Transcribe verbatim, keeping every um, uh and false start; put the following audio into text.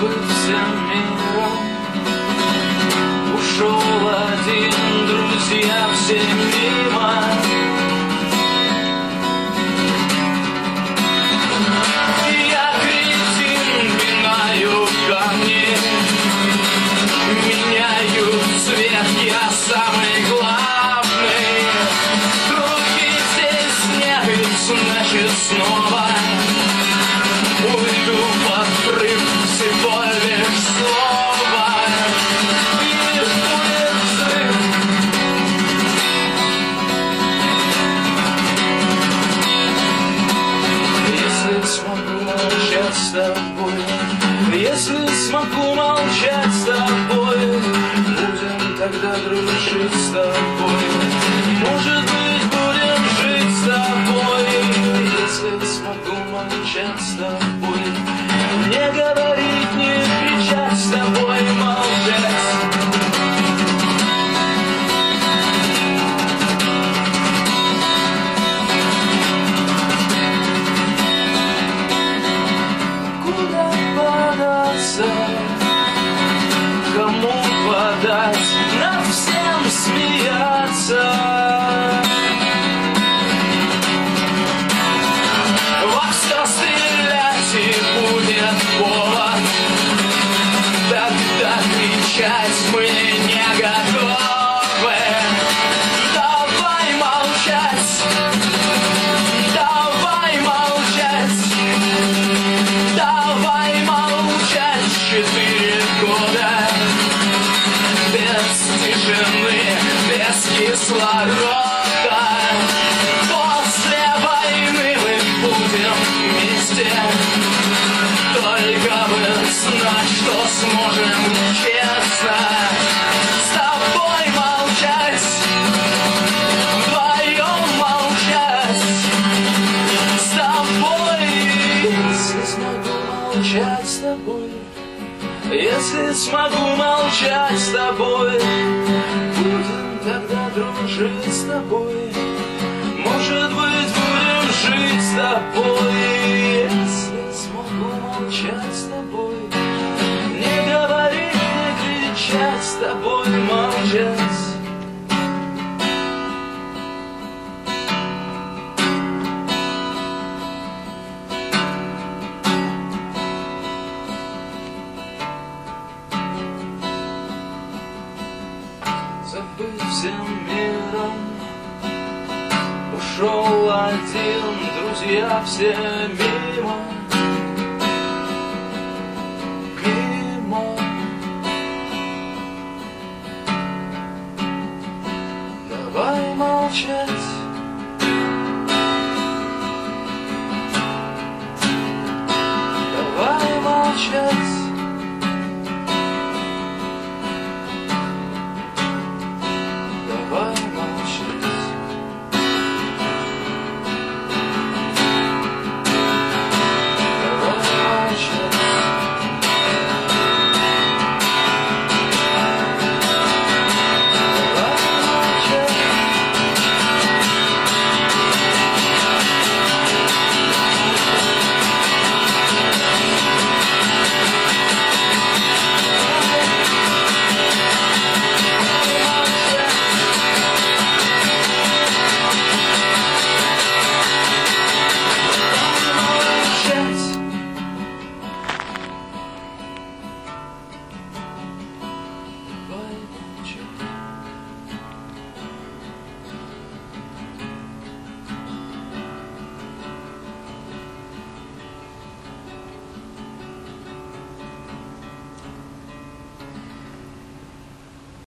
забыв всем миром. Ушел один, друзья все мимо. Я кретин, пинаю камни, меняю цвет, я самый главный. Другие здесь нет, значит снова уйду под прыг, всего лишь слова. И будет взрыв. Если смогу молчать с тобой, если смогу молчать с тобой, будем тогда дружить с тобой. Может быть, будем жить с тобой. Если смогу молчать с тобой, не говорить, не кричать, с тобой молчать. Куда податься, кому подать, над всем смеяться. Во все стрелять и будет повод, тогда кричать мы не готовы. Давай молчать, давай молчать, давай молчать. Четыре года без тишины, без кислорода. После войны мы будем вместе, только бы знать, что сможем честно с тобой молчать, вдвоем молчать с тобой. Если смогу молчать с тобой, если смогу молчать с тобой, будем тогда дружить с тобой. Может быть, будем жить с тобой. Если смогу молчать с тобой, не говорить, не кричать, с тобой молчать. Забыв всем миром, ушел один, друзья все мимо.